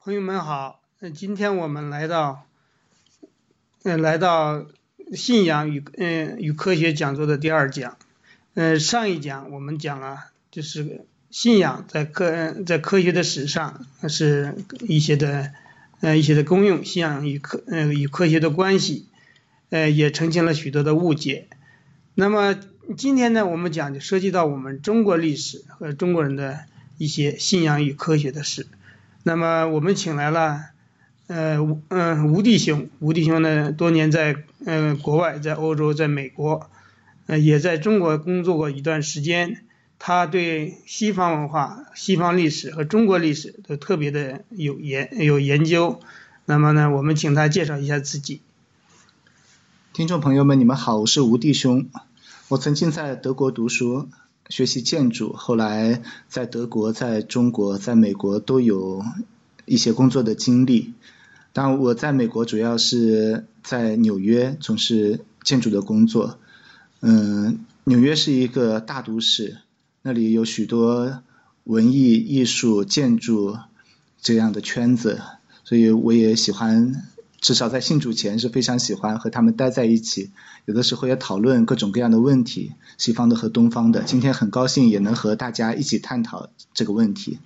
朋友们好，今天我们来到信仰与科学讲座的第二讲。上一讲我们讲了，就是信仰在科学的史上是一些的功用，信仰与科学的关系，也澄清了许多的误解。那么今天呢，我们讲就涉及到我们中国历史和中国人的一些信仰与科学的事。那么我们请来了吴弟兄呢，多年在国外，在欧洲，在美国，也在中国工作过一段时间。他对西方文化、西方历史和中国历史都特别的有研究。那么呢，我们请他介绍一下自己。 听众朋友们，你们好，我是吴弟兄。我曾经在德国读书，学习建筑，后来在德国、在中国、在美国都有一些工作的经历。当然我在美国主要是在纽约从事建筑的工作。纽约是一个大都市，那里有许多文艺、艺术、建筑这样的圈子，所以我也喜欢，至少在信主前是非常喜欢和他们待在一起，有的时候也讨论各种各样的问题，西方的和东方的。今天很高兴也能和大家一起探讨这个问题。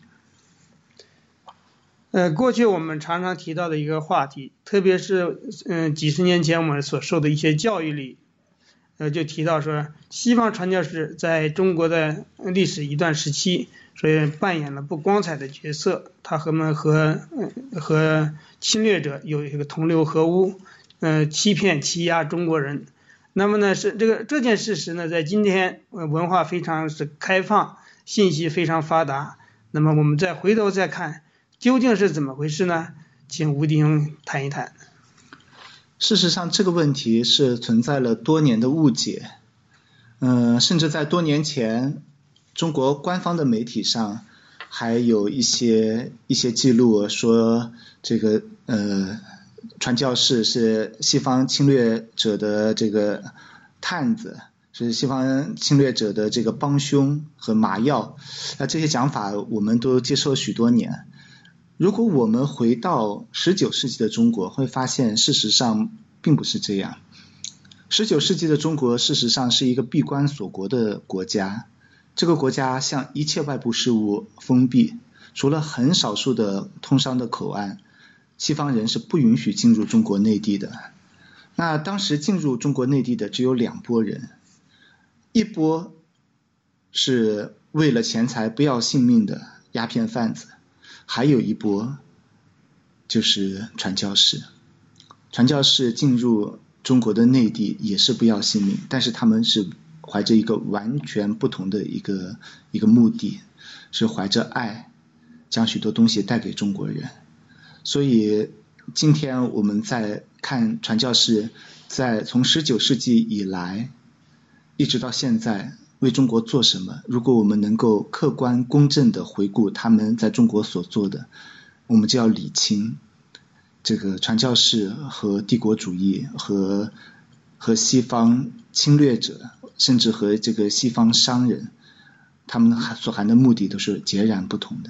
过去我们常常提到的一个话题，特别是几十年前我们所受的一些教育里，就提到说西方传教士在中国的历史一段时期，所以扮演了不光彩的角色，他和侵略者有一个同流合污，欺骗欺压中国人。那么呢，这件事实呢，在今天文化非常是开放，信息非常发达。那么我们再回头再看，究竟是怎么回事呢？请吴弟兄谈一谈。 事实上，这个问题是存在了多年的误解。甚至在多年前，中国官方的媒体上还有一些记录说，这个传教士是西方侵略者的这个探子，是西方侵略者的这个帮凶和麻药。这些讲法我们都接受许多年。如果我们回到19世纪的中国，会发现事实上并不是这样。19世纪的中国事实上是一个闭关锁国的国家，这个国家向一切外部事物封闭，除了很少数的通商的口岸，西方人是不允许进入中国内地的。那当时进入中国内地的只有2拨人，一波是为了钱财不要性命的鸦片贩子，还有一波就是传教士。传教士进入中国的内地也是不要性命，但是他们是怀着一个完全不同的一个目的，是怀着爱将许多东西带给中国人。所以今天我们在看传教士从19世纪以来一直到现在为中国做什么，如果我们能够客观公正地回顾他们在中国所做的，我们就要理清这个传教士和帝国主义和西方侵略者，甚至和这个西方商人，他们所含的目的都是截然不同的。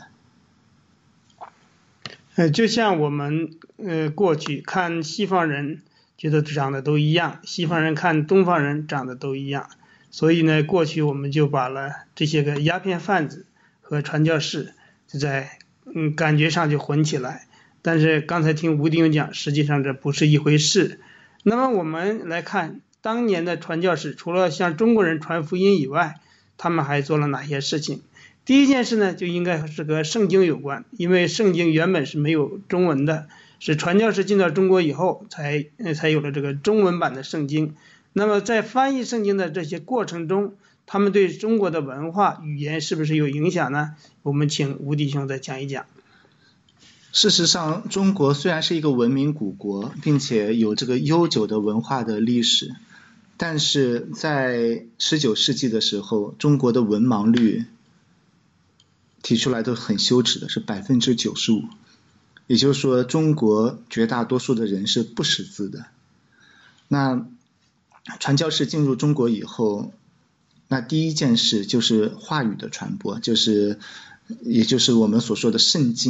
就像我们过去看西方人觉得长得都一样，西方人看东方人长得都一样，所以呢，过去我们就把了这些个鸦片贩子和传教士就在感觉上就混起来。但是刚才听吴弟兄讲，实际上这不是一回事。那么我们来看当年的传教士，除了向中国人传福音以外，他们还做了哪些事情？第一件事呢，就应该是和圣经有关，因为圣经原本是没有中文的，是传教士进到中国以后才有了这个中文版的圣经。那么在翻译圣经的这些过程中，他们对中国的文化语言是不是有影响呢？我们请吴弟兄再讲一讲。 事实上，中国虽然是一个文明古国，并且有这个悠久的文化的历史，但是在19世纪的时候，中国的文盲率提出来都很羞耻的，是95%。也就是说，中国绝大多数的人是不识字的。那传教士进入中国以后，那第一件事就是话语的传播，也就是我们所说的圣经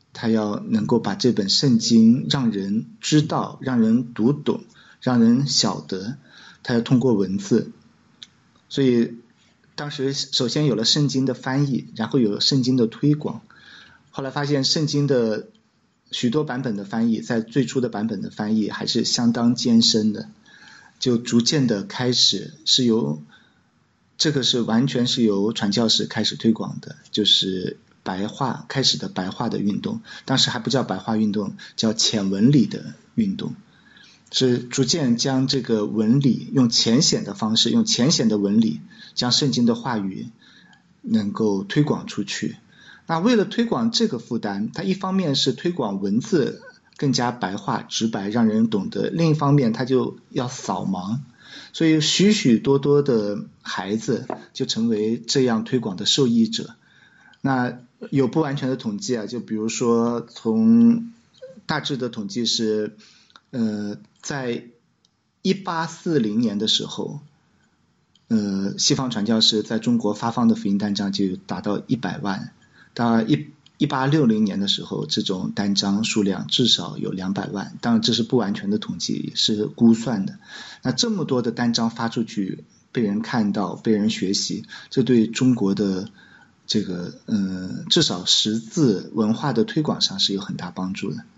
他要能够把这本圣经让人知道，让人读懂，让人晓得，他要通过文字。所以当时首先有了圣经的翻译，然后有了圣经的推广，后来发现圣经的许多版本的翻译，在最初的版本的翻译还是相当艰深的，就逐渐的开始是由这个是完全是由传教士开始推广的，就是白话开始的白话的运动，当时还不叫白话运动，叫浅文理的运动，是逐渐将这个文理用浅显的方式，用浅显的文理将圣经的话语能够推广出去。那为了推广这个负担，它一方面是推广文字更加白话直白让人懂得，另一方面它就要扫盲，所以许许多多的孩子就成为这样推广的受益者。那有不完全的统计啊，就比如说从大致的统计是在1840年的时候，西方传教士在中国发放的福音单张就达到100万，到1860年的时候，这种单张数量至少有200万，当然这是不完全的统计，也是估算的。那这么多的单张发出去，被人看到，被人学习，这对中国的这个至少识字文化的推广上是有很大帮助的。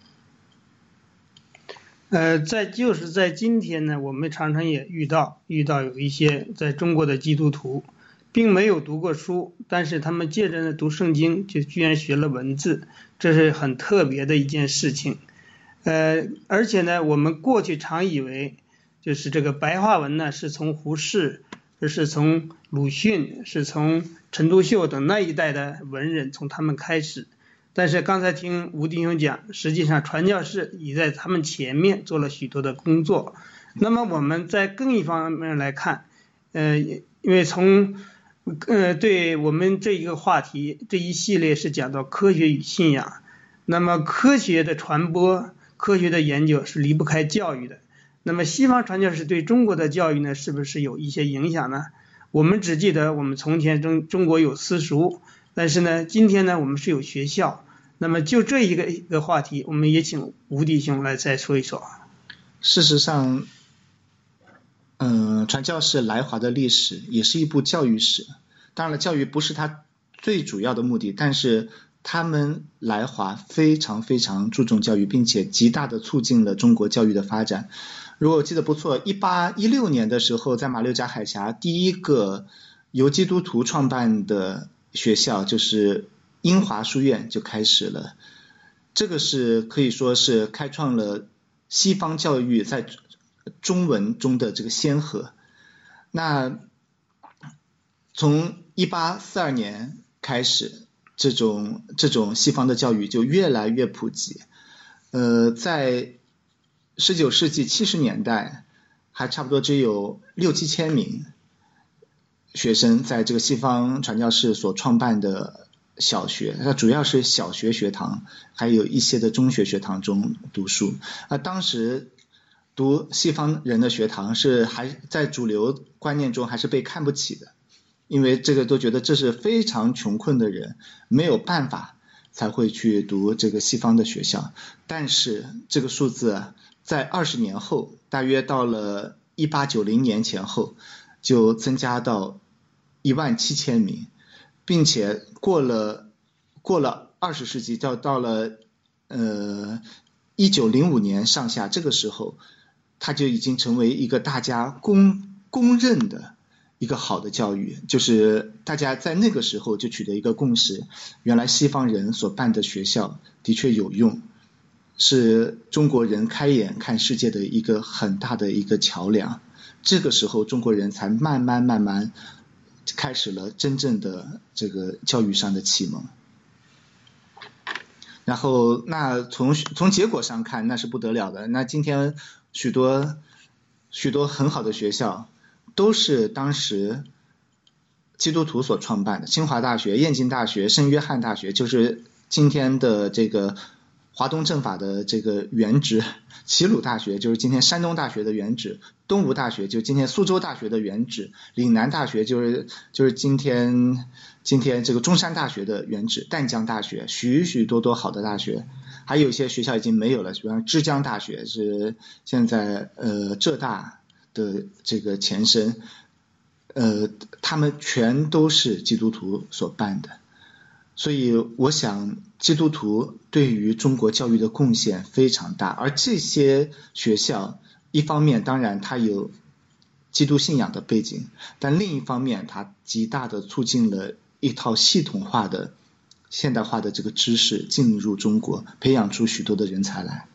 就是在今天呢，我们常常也遇到有一些在中国的基督徒并没有读过书，但是他们借着读圣经就居然学了文字，这是很特别的一件事情。而且呢，我们过去常以为就是这个白话文呢是从胡适，是从鲁迅，是从陈独秀等那一代的文人从他们开始，但是刚才听吴弟兄讲，实际上传教士已在他们前面做了许多的工作。那么我们在更一方面来看，因为从对我们这一个话题这一系列是讲到科学与信仰，那么科学的传播，科学的研究是离不开教育的。那么西方传教士对中国的教育呢，是不是有一些影响呢？我们只记得我们从前中国有私塾，但是呢，今天呢我们是有学校。那么就这一个话题，我们也请吴弟兄来再说一说。 事实上，传教士来华的历史也是一部教育史。当然了，教育不是他最主要的目的，但是他们来华非常非常注重教育，并且极大的促进了中国教育的发展。如果我记得不错，1816年的时候，在马六甲海峡第一个由基督徒创办的学校就是英华书院就开始了。这个是可以说是开创了西方教育在中文中的这个先河。那从1842年开始，这种西方的教育就越来越普及。在19世纪70年代，还差不多只有6-7千名学生在这个西方传教士所创办的小学，它主要是小学学堂，还有一些的中学学堂中读书。当时读西方人的学堂是还在主流观念中还是被看不起的，因为这个都觉得这是非常穷困的人，没有办法才会去读这个西方的学校。但是这个数字在20年后，大约到了1890年前后，就增加到17000名，并且过了20世纪，到了1905年上下，这个时候它就已经成为一个大家公认的一个好的教育，就是大家在那个时候就取得一个共识，原来西方人所办的学校的确有用，是中国人开眼看世界的一个很大的一个桥梁。这个时候中国人才慢慢开始了真正的这个教育上的启蒙。然后那从结果上看，那是不得了的。那今天许多很好的学校都是当时基督徒所创办的，清华大学、燕京大学、圣约翰大学，就是今天的这个华东政法的这个原址齐鲁大学，就是今天山东大学的原址，东吴大学就是今天苏州大学的原址，岭南大学就是今天这个中山大学的原址，淡江大学，许许多多好的大学，还有一些学校已经没有了，比方浙江大学是现在浙大的这个前身，他们全都是基督徒所办的。所以我想基督徒对于中国教育的贡献非常大，而这些学校一方面当然它有基督信仰的背景，但另一方面它极大的促进了一套系统化的现代化的这个知识进入中国，培养出许多的人才来。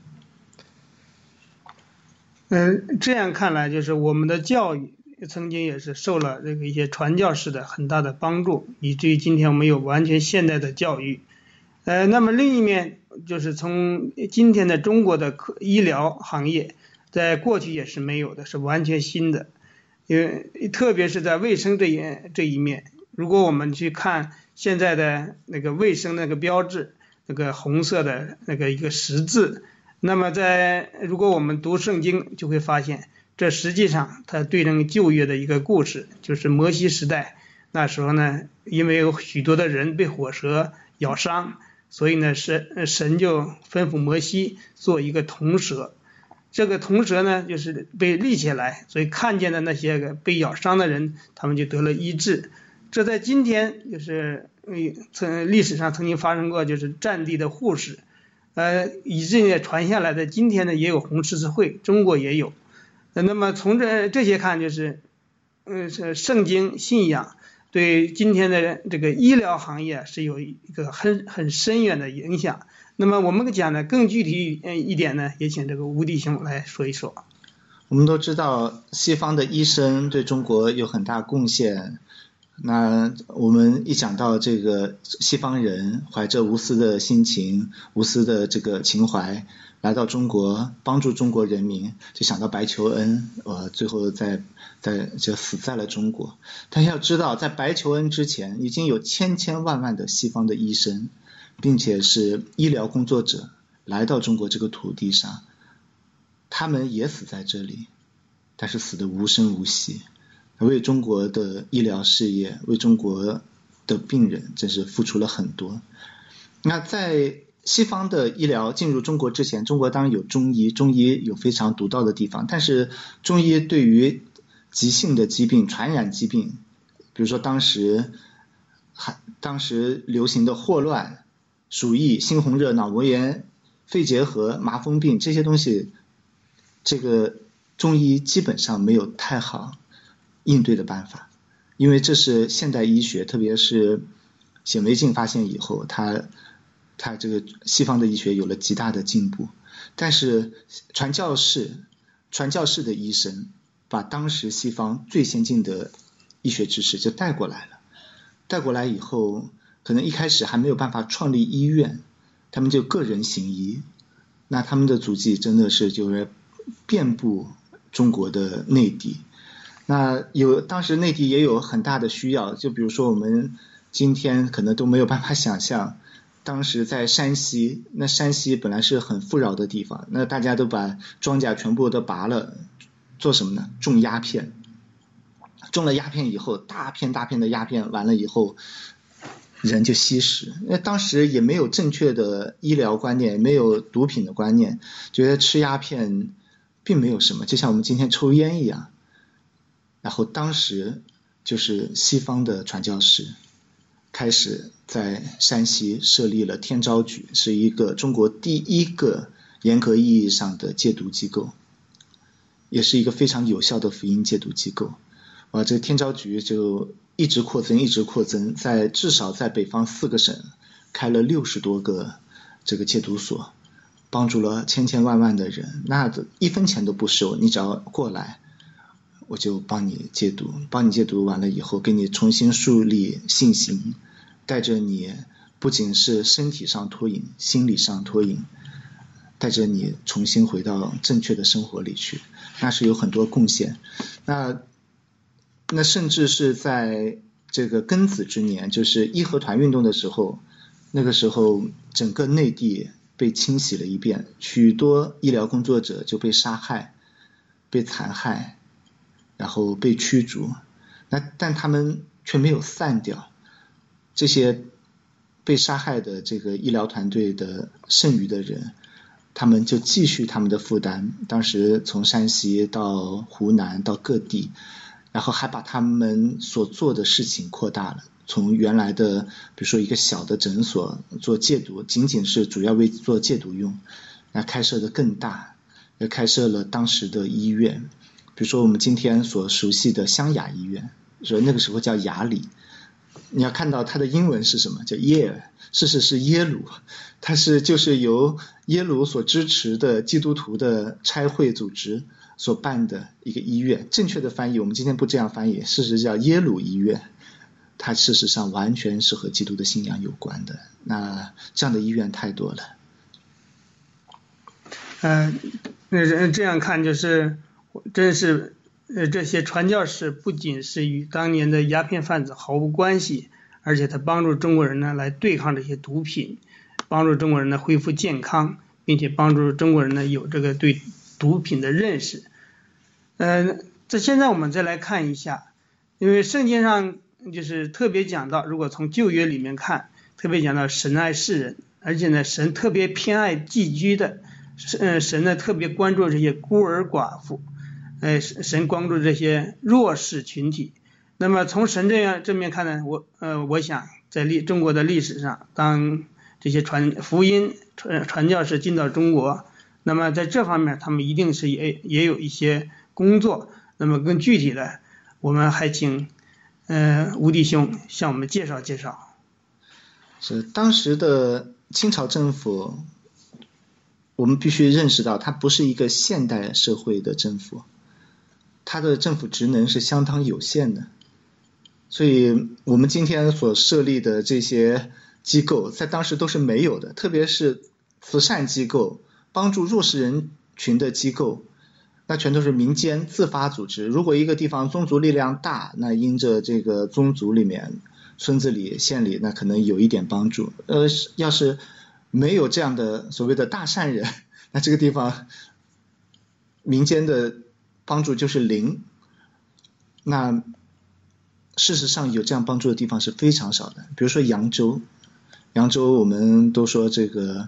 这样看来就是我们的教育曾经也是受了这个一些传教士的很大的帮助，以至于今天我们有完全现代的教育。那么另一面就是从今天的中国的医疗行业，在过去也是没有的，是完全新的。因为特别是在卫生这一面，如果我们去看现在的那个卫生那个标志，那个红色的那个一个十字，那么如果我们读圣经就会发现，这实际上它对应旧约的一个故事，就是摩西时代那时候呢，因为有许多的人被火蛇咬伤，所以呢神就吩咐摩西做一个铜蛇，这个铜蛇呢就是被立起来，所以看见的那些个被咬伤的人他们就得了医治。这在今天就是历史上曾经发生过，就是战地的护士以至于传下来的，今天呢也有红十字会，中国也有。那么从这些看，就是圣经信仰对今天的这个医疗行业是有一个很深远的影响。那么我们讲的更具体一点呢，也请这个吴弟兄来说一说。 我们都知道西方的医生对中国有很大贡献，那我们一讲到这个西方人怀着无私的心情、无私的这个情怀来到中国帮助中国人民，就想到白求恩，最后就死在了中国。但要知道在白求恩之前已经有千千万万的西方的医生，并且是医疗工作者来到中国这个土地上，他们也死在这里，但是死得无声无息，为中国的医疗事业，为中国的病人真是付出了很多。那在西方的医疗进入中国之前，中国当然有中医，中医有非常独到的地方，但是中医对于急性的疾病、传染疾病，比如说当时流行的霍乱、鼠疫、猩红热、脑膜炎、肺结核、麻风病这些东西，这个中医基本上没有太好应对的办法，因为这是现代医学，特别是显微镜发现以后，它这个西方的医学有了极大的进步，但是传教士的医生把当时西方最先进的医学知识就带过来了，带过来以后，可能一开始还没有办法创立医院，他们就个人行医，那他们的足迹真的是就是遍布中国的内地。那当时内地也有很大的需要，就比如说我们今天可能都没有办法想象，当时在山西，那山西本来是很富饶的地方，那大家都把庄稼全部都拔了，做什么呢？种鸦片。种了鸦片以后，大片大片的鸦片完了以后，人就吸食。因为当时也没有正确的医疗观念，没有毒品的观念，觉得吃鸦片并没有什么，就像我们今天抽烟一样。然后当时就是西方的传教士开始在山西设立了天昭举，是一个中国第一个严格意义上的戒毒机构，也是一个非常有效的福音戒毒机构。这个天昭举就一直扩增，至少在北方4个省开了60多个这个戒毒所，帮助了千千万万的人，那1分钱都不收，你只要过来我就帮你戒毒，完了以后给你重新树立信心，带着你不仅是身体上脱瘾，心理上脱瘾，带着你重新回到正确的生活里去，那是有很多贡献。那甚至是在这个庚子之年，就是义和团运动的时候，那个时候整个内地被清洗了一遍，许多医疗工作者就被杀害、被残害，然后被驱逐。但他们却没有散掉，这些被杀害的这个医疗团队的剩余的人，他们就继续他们的负担，当时从山西到湖南到各地，然后还把他们所做的事情扩大了，从原来的比如说一个小的诊所做戒毒，仅仅是主要为做戒毒用，那开设的更大，也开设了当时的医院，比如说我们今天所熟悉的湘雅医院，说那个时候叫雅里，你要看到它的英文是什么，叫耶尔，事实是耶鲁，它就是由耶鲁所支持的基督徒的差会组织所办的一个医院。正确的翻译我们今天不这样翻译，事实叫耶鲁医院，它事实上完全是和基督的信仰有关的。那这样的医院太多了。 这样看就是真是这些传教士不仅是与当年的鸦片贩子毫无关系，而且他帮助中国人呢来对抗这些毒品，帮助中国人呢恢复健康，并且帮助中国人呢有这个对毒品的认识。现在我们再来看一下，因为圣经上就是特别讲到，如果从旧约里面看，特别讲到神爱世人，而且呢神特别偏爱寄居的，神呢特别关注这些孤儿寡妇，神关注这些弱势群体。那么从神正面看呢，我想在中国的历史上，当这些福音传教士进到中国，那么在这方面他们一定是也有一些工作。那么更具体的，我们还请吴弟兄向我们介绍介绍。 是当时的清朝政府，我们必须认识到它不是一个现代社会的政府，它的政府职能是相当有限的，所以我们今天所设立的这些机构在当时都是没有的，特别是慈善机构、帮助弱势人群的机构，那全都是民间自发组织。如果一个地方宗族力量大，那因着这个宗族里面村子里县里那可能有一点帮助，要是没有这样的所谓的大善人，那这个地方民间的帮助就是零。那事实上有这样帮助的地方是非常少的，比如说扬州我们都说这个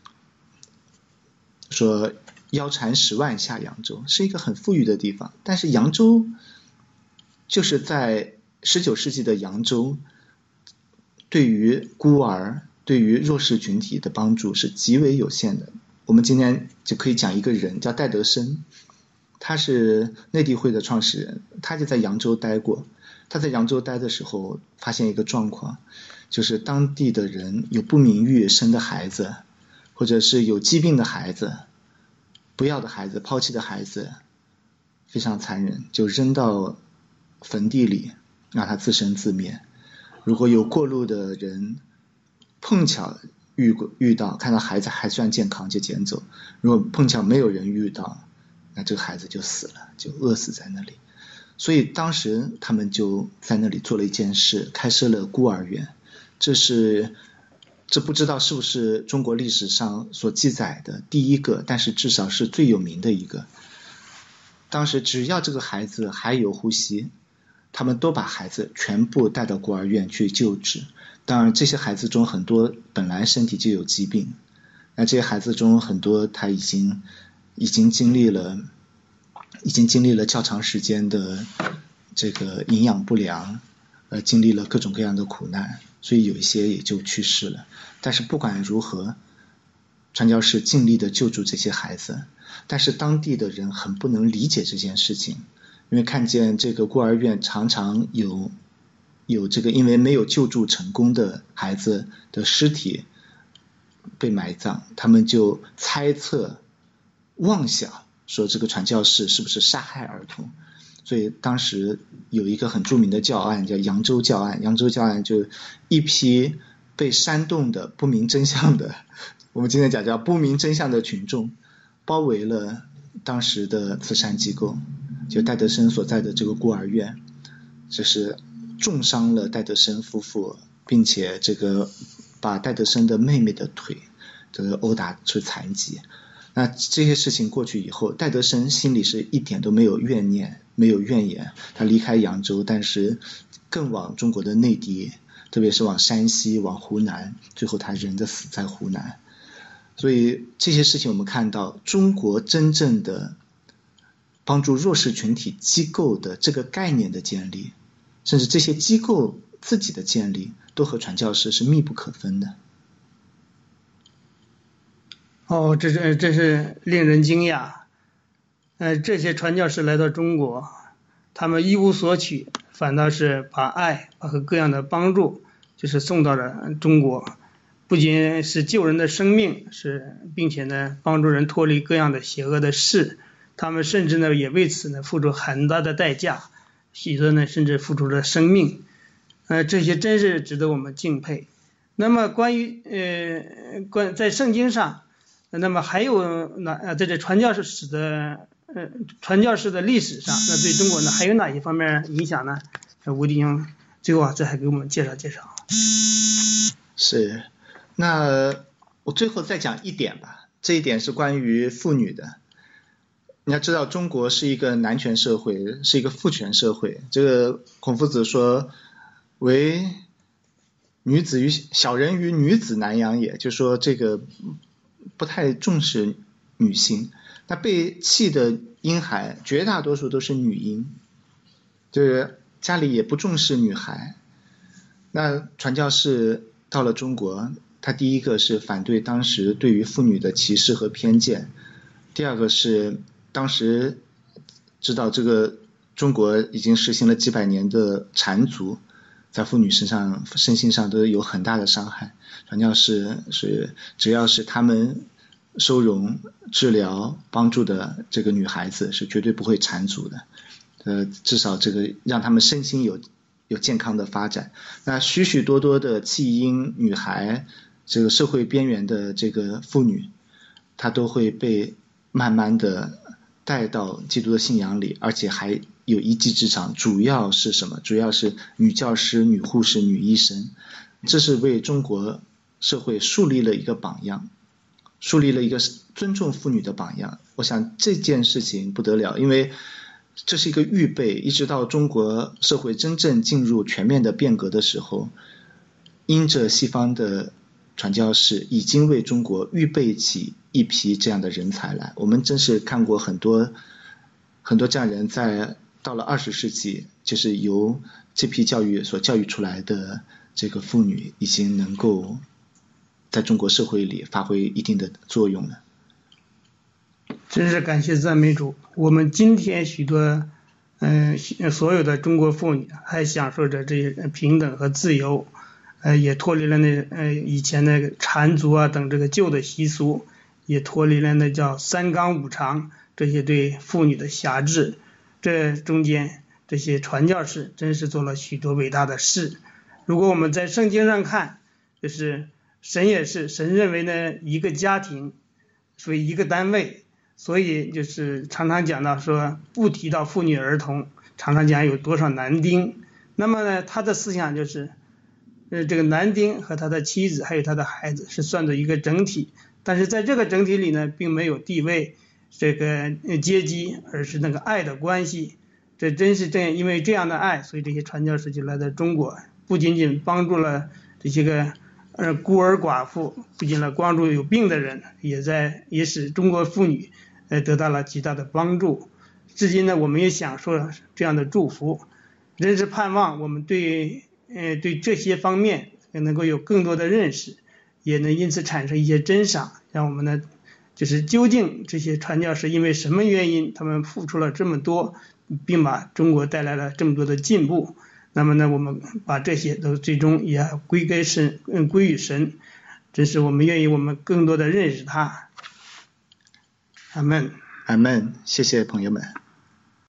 说腰缠10万下扬州，是一个很富裕的地方，但是扬州就是在19世纪的扬州，对于孤儿对于弱势群体的帮助是极为有限的。我们今天就可以讲一个人叫戴德生，他是内地会的创始人，他就在扬州待过。他在扬州待的时候发现一个状况，就是当地的人有不明育生的孩子，或者是有疾病的孩子，不要的孩子，抛弃的孩子，非常残忍，就扔到坟地里让他自生自灭。如果有过路的人碰巧遇到，看到孩子还算健康就捡走，如果碰巧没有人遇到，那这个孩子就死了，就饿死在那里。所以当时他们就在那里做了一件事，开设了孤儿院。这不知道是不是中国历史上所记载的第一个，但是至少是最有名的一个。当时只要这个孩子还有呼吸，他们都把孩子全部带到孤儿院去救治。当然这些孩子中很多本来身体就有疾病，那这些孩子中很多他已经经历了较长时间的这个营养不良，经历了各种各样的苦难，所以有一些也就去世了。但是不管如何，传教士尽力的救助这些孩子，但是当地的人很不能理解这件事情，因为看见这个孤儿院常常有这个因为没有救助成功的孩子的尸体被埋葬，他们就猜测妄想说这个传教士是不是杀害儿童。所以当时有一个很著名的教案叫扬州教案，扬州教案就一批被煽动的不明真相的，我们今天讲叫不明真相的群众，包围了当时的慈善机构，就戴德生所在的这个孤儿院，就是重伤了戴德生夫妇，并且这个把戴德生的妹妹的腿这个殴打出残疾。那这些事情过去以后，戴德生心里是一点都没有怨念，没有怨言。他离开扬州，但是更往中国的内地，特别是往山西、往湖南，最后他人的死在湖南。所以这些事情我们看到，中国真正的帮助弱势群体机构的这个概念的建立，甚至这些机构自己的建立，都和传教士是密不可分的。 这是令人惊讶。这些传教士来到中国，他们一无所取，反倒是把爱和各样的帮助就是送到了中国，不仅是救人的生命，并且呢帮助人脱离各样的邪恶的事，他们甚至呢也为此呢付出很大的代价，许多呢甚至付出了生命。这些真是值得我们敬佩。那么关于在圣经上，那么还有在这传教士的历史上，那对中国呢还有哪些方面影响呢？吴弟兄最后这还给我们介绍介绍。 是，那我最后再讲一点吧，这一点是关于妇女的。你要知道，中国是一个男权社会，是一个父权社会。这个孔夫子说，唯小人于女子难养也，就说这个不太重视女性。那被弃的婴孩绝大多数都是女婴，就是家里也不重视女孩。那传教士到了中国，他第一个是反对当时对于妇女的歧视和偏见，第二个是当时知道这个中国已经实行了几百年的缠足，在妇女身心上都有很大的伤害。传教士是只要是他们收容、治疗、帮助的这个女孩子，是绝对不会缠足的。至少这个让他们身心有健康的发展。那许许多多的弃婴女孩，这个社会边缘的这个妇女，她都会被慢慢的带到基督的信仰里，而且还有一技之长。主要是什么？主要是女教师、女护士、女医生。这是为中国社会树立了一个榜样，树立了一个尊重妇女的榜样。我想这件事情不得了，因为这是一个预备，一直到中国社会真正进入全面的变革的时候，因着西方的传教士已经为中国预备起一批这样的人才来。我们真是看过很多这样人，到了20世纪，就是由这批教育所教育出来的这个妇女，已经能够在中国社会里发挥一定的作用了。 真是感谢赞美主，我们今天许多所有的中国妇女还享受着这些平等和自由，也脱离了以前那个缠足啊等这个旧的习俗，也脱离了那叫三纲五常这些对妇女的辖制。这中间这些传教士真是做了许多伟大的事。如果我们在圣经上看，就是神认为呢一个家庭属于一个单位，所以就是常常讲到说不提到妇女儿童，常常讲有多少男丁。那么呢他的思想就是这个男丁和他的妻子还有他的孩子是算作一个整体，但是在这个整体里呢并没有地位这个阶级，而是那个爱的关系。这真是因为这样的爱，所以这些传教士就来到中国，不仅仅帮助了这些个孤儿寡妇，不仅帮助有病的人，也使中国妇女得到了极大的帮助。至今呢我们也享受了这样的祝福，真是盼望我们对这些方面能够有更多的认识，也能因此产生一些真赏，让我们呢就是究竟这些传教士因为什么原因他们付出了这么多，并把中国带来了这么多的进步。那么呢我们把这些都最终也归于神，这是我们愿意我们更多的认识他。阿们。 阿们，谢谢朋友们。